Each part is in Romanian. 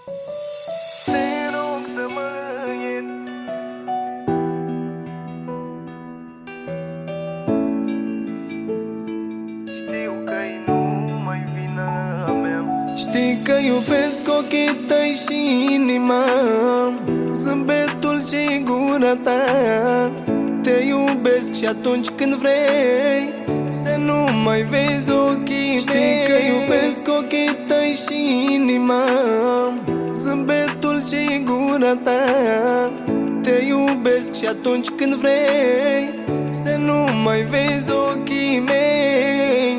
Te rog să mă ierți. Știu că-i numai vina mea. Știi că iubesc ochii tăi și inima, zâmbetul și gura ta. Te iubesc și atunci când vrei să nu mai vezi ochii mei. Știi că iubesc ochii tăi și inima, zâmbetul și gura ta. Te iubesc și atunci când vrei să nu mai vezi ochii mei.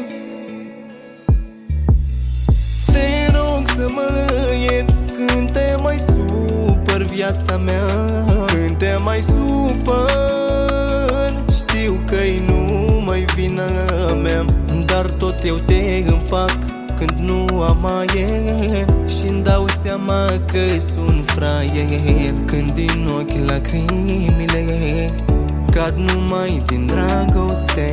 Te rog să mă ierți când te mai supăr, viața mea, când te mai supăr. Știu că-i numai vina mea, dar tot eu te împac când nu am aer și-mi dau seama că sunt fraier când din ochi lacrimile cad numai din dragoste.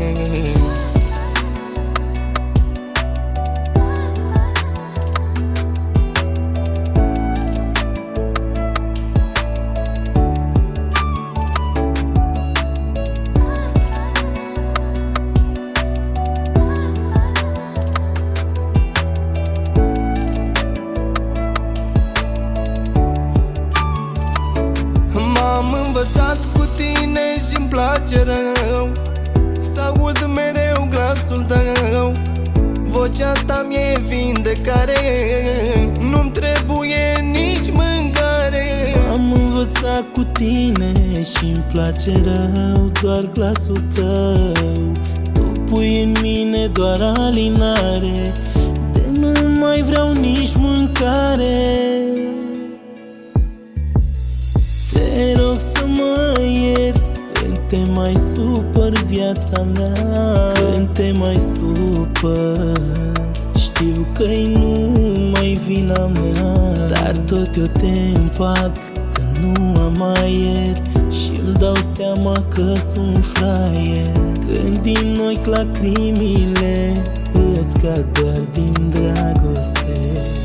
M-am învățat cu tine și-mi place rău să aud mereu glasul tău. Vocea ta mi-e vindecare, nu-mi trebuie nici mâncare. M-am învățat cu tine și-mi place rău doar glasul tău. Tu pui în mine doar alinare, de nu mai vreau nici mâncare. Te rog să mă ierți când te mai supăr, viața mea, când te mai supăr. Știu că-i numai vina mea, dar tot eu te împac când nu am aer și-mi dau seama că sunt fraier când din ochi lacrimile îți cad doar din dragoste.